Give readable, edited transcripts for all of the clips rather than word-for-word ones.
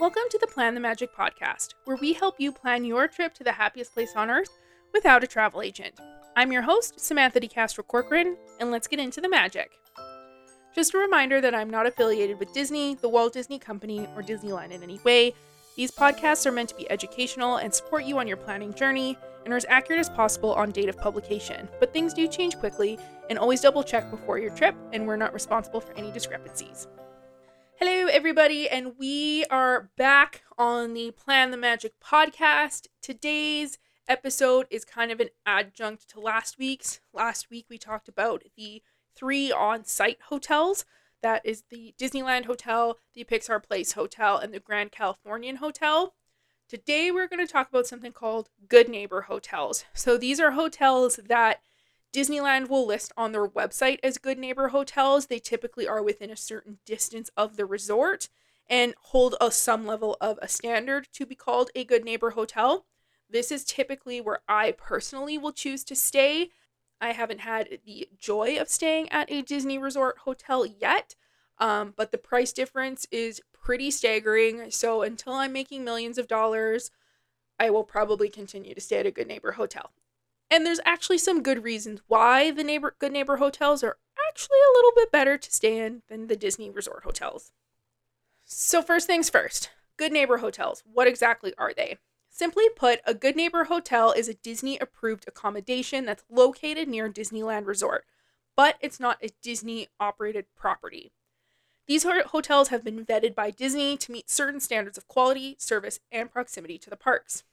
Welcome to the Plan the Magic podcast, where we help you plan your trip to the happiest place on earth without a travel agent. I'm your host, Samantha DeCastro Corcoran, and let's get into the magic. Just a reminder that I'm not affiliated with Disney, the Walt Disney Company, or Disneyland in any way. These podcasts are meant to be educational and support you on your planning journey and are as accurate as possible on date of publication, but things do change quickly, and always double check before your trip, and we're not responsible for any discrepancies. Hello, everybody, and we are back on the Plan the Magic podcast. Today's episode is kind of an adjunct to last week's. Last week, we talked about the 3 on-site hotels. That is the Disneyland Hotel, the Pixar Place Hotel, and the Grand Californian Hotel. Today, we're going to talk about something called Good Neighbor Hotels. So these are hotels that Disneyland will list on their website as Good Neighbor Hotels. They typically are within a certain distance of the resort and hold some level of a standard to be called a Good Neighbor Hotel. This is typically where I personally will choose to stay. I haven't had the joy of staying at a Disney Resort hotel yet, but the price difference is pretty staggering. So until I'm making millions of dollars, I will probably continue to stay at a Good Neighbor Hotel. And there's actually some good reasons why the Good Neighbor hotels are actually a little bit better to stay in than the Disney Resort hotels. So first things first, Good Neighbor hotels. What exactly are they? Simply put, a Good Neighbor hotel is a Disney-approved accommodation that's located near Disneyland Resort, but it's not a Disney-operated property. These hotels have been vetted by Disney to meet certain standards of quality, service, and proximity to the parks.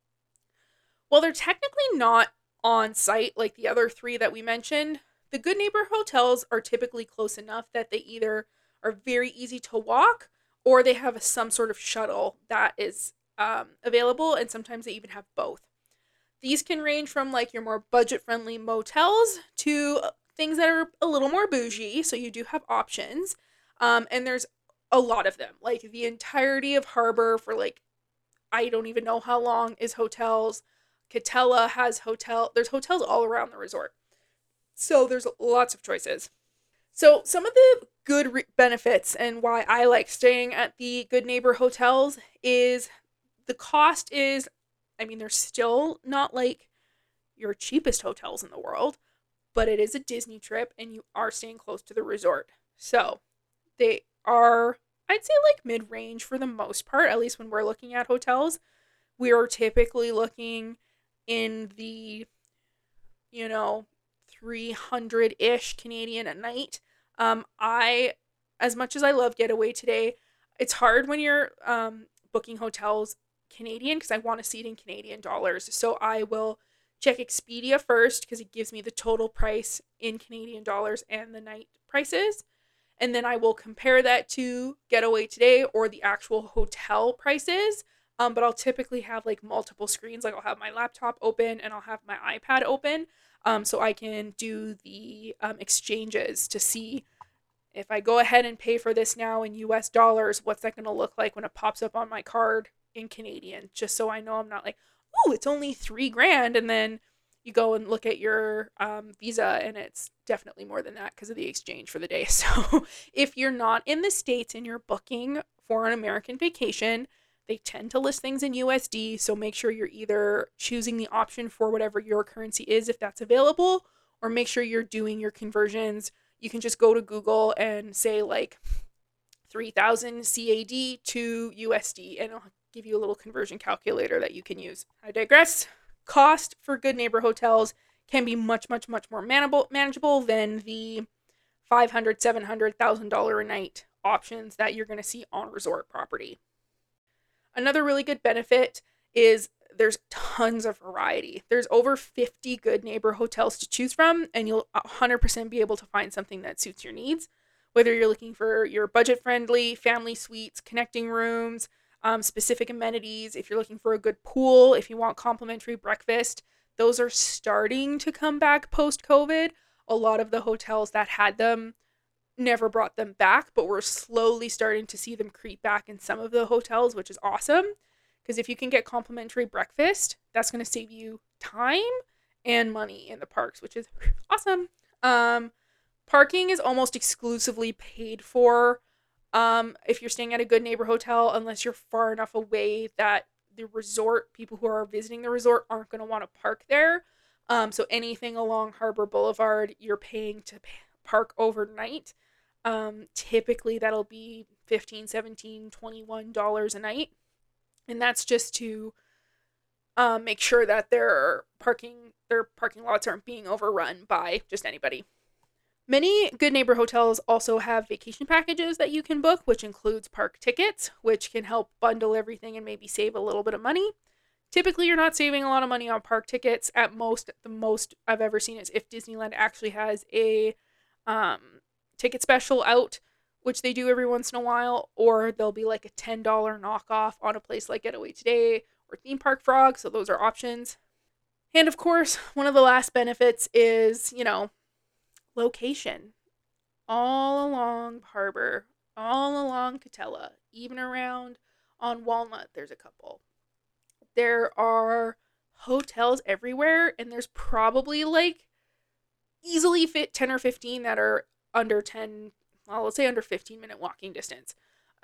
While they're technically not on site like the other 3 that we mentioned, the Good Neighbor hotels are typically close enough that they either are very easy to walk or they have some sort of shuttle that is available, and sometimes they even have both. These can range from like your more budget-friendly motels to things that are a little more bougie, so you do have options. And there's a lot of them. Like the entirety of Harbor for like, I don't even know how long is hotels. Katella has there's hotels all around the resort. So there's lots of choices. So some of the good benefits and why I like staying at the Good Neighbor hotels is the cost is, they're still not like your cheapest hotels in the world, but it is a Disney trip and you are staying close to the resort. So they are, I'd say like mid-range for the most part, at least when we're looking at hotels. We are typically looking in the, 300-ish Canadian a night. As much as I love Getaway Today, it's hard when you're booking hotels Canadian because I want to see it in Canadian dollars. So I will check Expedia first because it gives me the total price in Canadian dollars and the night prices. And then I will compare that to Getaway Today or the actual hotel prices. But I'll typically have like multiple screens. Like I'll have my laptop open and I'll have my iPad open. So I can do the exchanges to see if I go ahead and pay for this now in US dollars, what's that going to look like when it pops up on my card in Canadian? Just so I know I'm not like, oh, it's only $3,000. And then you go and look at your visa and it's definitely more than that because of the exchange for the day. So if you're not in the States and you're booking for an American vacation, they tend to list things in USD, so make sure you're either choosing the option for whatever your currency is if that's available, or make sure you're doing your conversions. You can just go to Google and say like 3,000 CAD to USD, and it'll give you a little conversion calculator that you can use. I digress. Cost for Good Neighbor hotels can be much, much, much more manageable than the $500, $700, $1,000 a night options that you're going to see on resort property. Another really good benefit is there's tons of variety. There's over 50 Good Neighbor hotels to choose from, and you'll 100% be able to find something that suits your needs. Whether you're looking for your budget-friendly family suites, connecting rooms, specific amenities, if you're looking for a good pool, if you want complimentary breakfast, those are starting to come back post-COVID. A lot of the hotels that had them never brought them back, but we're slowly starting to see them creep back in some of the hotels, which is awesome. Because if you can get complimentary breakfast, that's going to save you time and money in the parks, which is awesome. Parking is almost exclusively paid for If you're staying at a Good Neighbor Hotel, unless you're far enough away that the resort, people who are visiting the resort aren't going to want to park there. So anything along Harbor Boulevard, you're paying to park overnight. Typically that'll be $15, $17, $21 a night. And that's just to make sure that their parking lots aren't being overrun by just anybody. Many Good Neighbor hotels also have vacation packages that you can book, which includes park tickets, which can help bundle everything and maybe save a little bit of money. Typically, you're not saving a lot of money on park tickets. At most, the most I've ever seen is if Disneyland actually has a ticket special out, which they do every once in a while, or there'll be like a $10 knockoff on a place like Getaway Today or Theme Park Frog, so those are options. And of course, one of the last benefits is, location. All along Harbor, all along Katella, even around on Walnut, there's a couple. There are hotels everywhere, and there's probably like easily fit 10 or 15 that are under 10, well, let's say under 15-minute walking distance,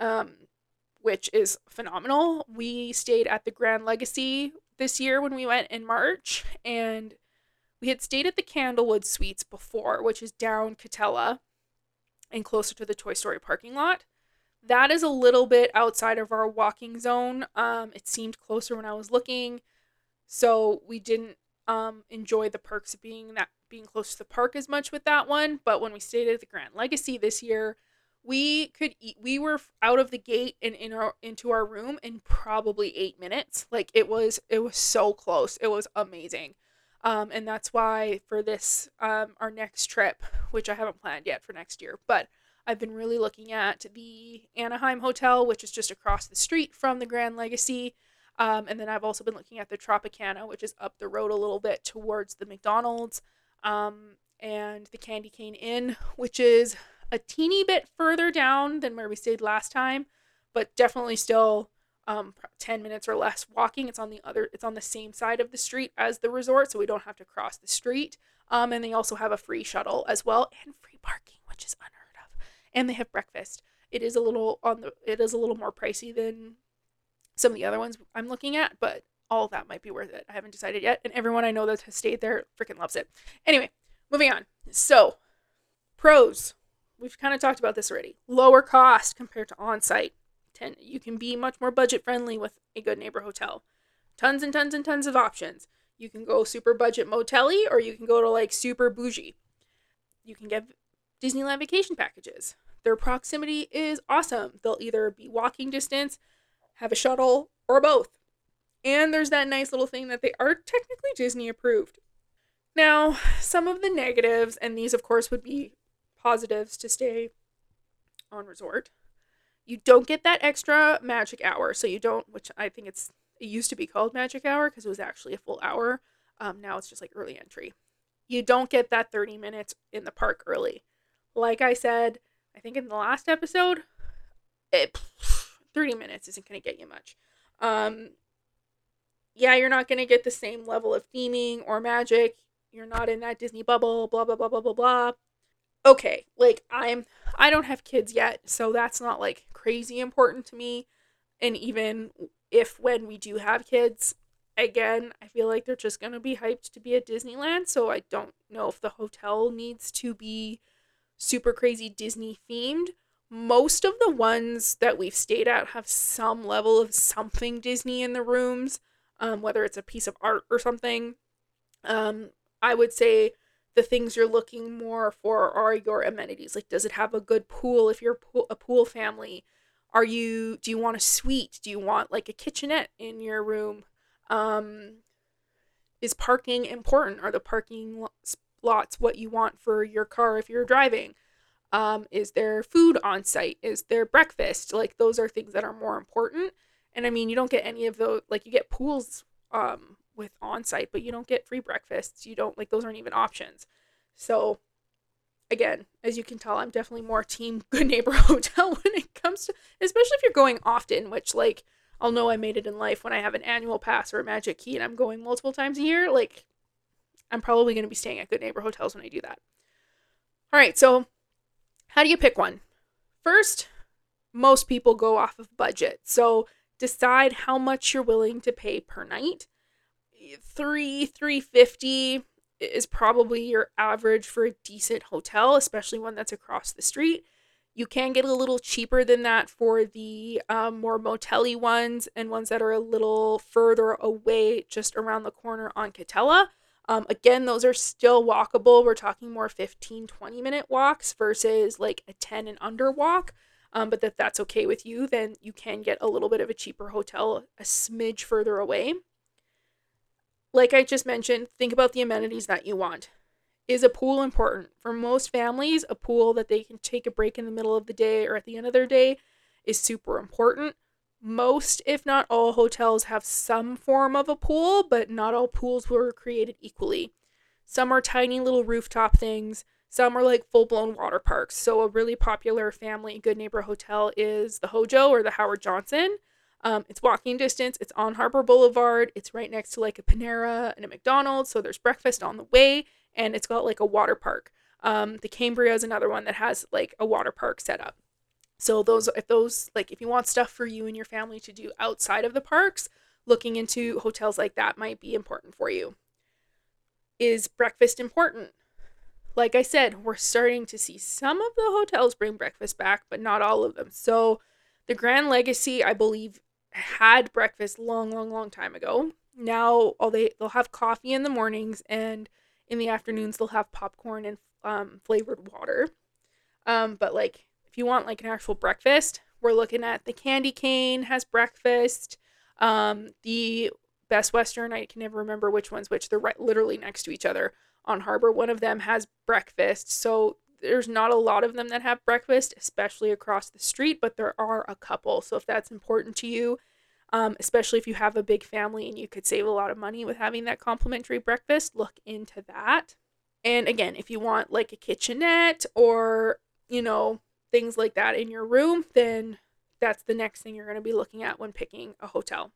which is phenomenal. We stayed at the Grand Legacy this year when we went in March, and we had stayed at the Candlewood Suites before, which is down Katella and closer to the Toy Story parking lot. That is a little bit outside of our walking zone. It seemed closer when I was looking, so we didn't enjoy the perks of being close to the park as much with that one. But when we stayed at the Grand Legacy this year, we were out of the gate and into our room in probably 8 minutes. Like it was so close. It was amazing. And that's why for this, our next trip, which I haven't planned yet for next year, but I've been really looking at the Anaheim Hotel, which is just across the street from the Grand Legacy. And then I've also been looking at the Tropicana, which is up the road a little bit towards the McDonald's, and the Candy Cane Inn, which is a teeny bit further down than where we stayed last time, but definitely still 10 minutes or less walking. It's on the same side of the street as the resort, so we don't have to cross the street. And they also have a free shuttle as well, and free parking, which is unheard of. And they have breakfast. It is a little more pricey than some of the other ones I'm looking at, but all of that might be worth it. I haven't decided yet, and everyone I know that has stayed there freaking loves it. Anyway, moving on. So, pros. We've kind of talked about this already. Lower cost compared to on-site. You can be much more budget friendly with a Good Neighbor hotel. Tons and tons and tons of options. You can go super budget motel-y, or you can go to like super bougie. You can get Disneyland vacation packages. Their proximity is awesome. They'll either be walking distance, have a shuttle, or both. And there's that nice little thing that they are technically Disney approved. Now, some of the negatives, and these of course would be positives to stay on resort. You don't get that extra magic hour, so you don't, which I think it used to be called magic hour because it was actually a full hour. Now it's just like early entry. You don't get that 30 minutes in the park early. Like I said, I think in the last episode, 30 minutes isn't going to get you much. Yeah, you're not going to get the same level of theming or magic. You're not in that Disney bubble, blah, blah, blah, blah, blah, blah. Okay, like I don't have kids yet, so that's not like crazy important to me. And even if when we do have kids, again, I feel like they're just going to be hyped to be at Disneyland, so I don't know if the hotel needs to be super crazy Disney themed. Most of the ones that we've stayed at have some level of something Disney in the rooms, whether it's a piece of art or something. I would say the things you're looking more for are your amenities. Like, does it have a good pool if you're a pool family? Do you want a suite? Do you want like a kitchenette in your room? Is parking important? Are the parking lots what you want for your car if you're driving? Is there food on site? Is there breakfast? Like, those are things that are more important. And I mean, you don't get any of those, like you get pools, with on-site, but you don't get free breakfasts. You don't, like, those aren't even options. So again, as you can tell, I'm definitely more team Good Neighbor Hotel when it comes to, especially if you're going often, which, like, I'll know I made it in life when I have an annual pass or a Magic Key and I'm going multiple times a year. Like, I'm probably going to be staying at Good Neighbor Hotels when I do that. All right, so how do you pick one? First, most people go off of budget. So decide how much you're willing to pay per night. $350 is probably your average for a decent hotel, especially one that's across the street. You can get a little cheaper than that for the more motel-y ones and ones that are a little further away, just around the corner on Katella. Again, those are still walkable. We're talking more 15-20 minute walks versus like a 10 and under walk. But if that's okay with you, then you can get a little bit of a cheaper hotel a smidge further away. Like I just mentioned, think about the amenities that you want. Is a pool important? For most families, a pool that they can take a break in the middle of the day or at the end of their day is super important. Most, if not all, hotels have some form of a pool, but not all pools were created equally. Some are tiny little rooftop things. Some are like full-blown water parks. So a really popular family good neighbor hotel is the Hojo or the Howard Johnson. It's walking distance. It's on Harbor Boulevard. It's right next to like a Panera and a McDonald's. So there's breakfast on the way. And it's got like a water park. The Cambria is another one that has like a water park set up. So if you want stuff for you and your family to do outside of the parks, looking into hotels like that might be important for you. Is breakfast important? Like I said, we're starting to see some of the hotels bring breakfast back, but not all of them. So the Grand Legacy, I believe, had breakfast long time ago. Now they'll have coffee in the mornings, and in the afternoons they'll have popcorn and flavored water. But like if you want like an actual breakfast, we're looking at the Candy Cane has breakfast. The Best Western, I can never remember which one's which. They're literally next to each other on Harbor. One of them has breakfast. So there's not a lot of them that have breakfast, especially across the street, but there are a couple. So if that's important to you, especially if you have a big family and you could save a lot of money with having that complimentary breakfast, look into that. And again, if you want like a kitchenette or, things like that in your room, then that's the next thing you're going to be looking at when picking a hotel.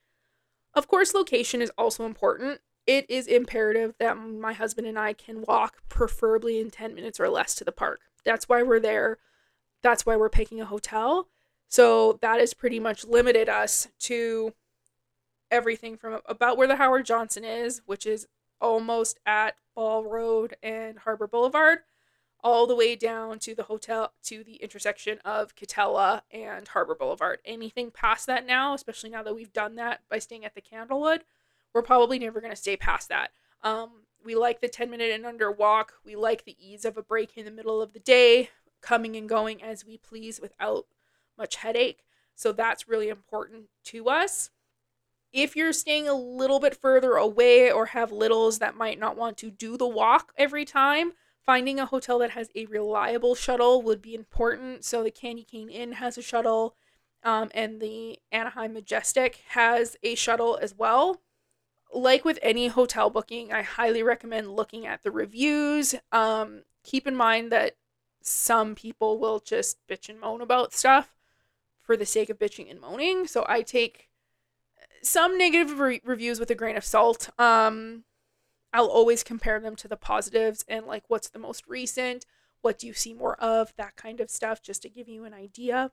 Of course, location is also important. It is imperative that my husband and I can walk preferably in 10 minutes or less to the park. That's why we're there. That's why we're picking a hotel. So that has pretty much limited us to everything from about where the Howard Johnson is, which is almost at Ball Road and Harbor Boulevard, all the way down to the hotel, to the intersection of Katella and Harbor Boulevard. Anything past that now, especially now that we've done that by staying at the Candlewood, we're probably never going to stay past that. We like the 10-minute and under walk. We like the ease of a break in the middle of the day, coming and going as we please without much headache. So that's really important to us. If you're staying a little bit further away or have littles that might not want to do the walk every time, finding a hotel that has a reliable shuttle would be important. So the Candy Cane Inn has a shuttle, and the Anaheim Majestic has a shuttle as well. Like with any hotel booking, I highly recommend looking at the reviews. Keep in mind that some people will just bitch and moan about stuff for the sake of bitching and moaning. So I take some negative reviews with a grain of salt. I'll always compare them to the positives and like what's the most recent, what do you see more of, that kind of stuff, just to give you an idea.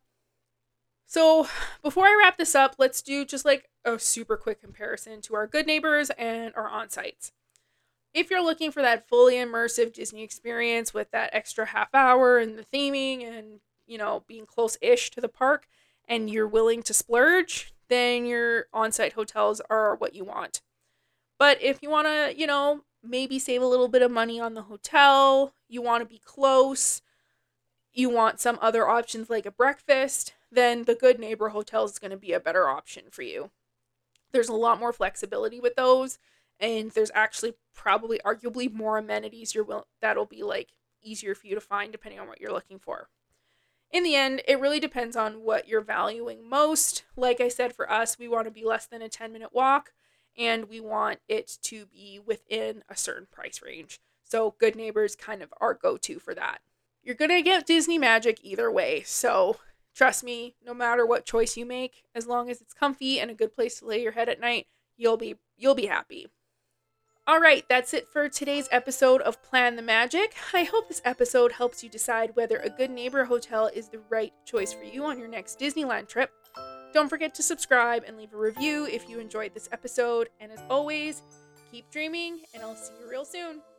So before I wrap this up, let's do just like a super quick comparison to our good neighbors and our on-sites. If you're looking for that fully immersive Disney experience with that extra half hour and the theming and, being close-ish to the park and you're willing to splurge, then your on-site hotels are what you want. But if you want to, maybe save a little bit of money on the hotel, you want to be close, you want some other options like a breakfast, then the Good Neighbor Hotel is going to be a better option for you. There's a lot more flexibility with those, and there's actually probably arguably more amenities that'll be like easier for you to find depending on what you're looking for. In the end, it really depends on what you're valuing most. Like I said, for us, we want to be less than a 10-minute walk, and we want it to be within a certain price range. So Good Neighbor's kind of our go-to for that. You're going to get Disney magic either way, so trust me, no matter what choice you make, as long as it's comfy and a good place to lay your head at night, you'll be happy. All right, that's it for today's episode of Plan the Magic. I hope this episode helps you decide whether a Good Neighbor Hotel is the right choice for you on your next Disneyland trip. Don't forget to subscribe and leave a review if you enjoyed this episode. And as always, keep dreaming, and I'll see you real soon.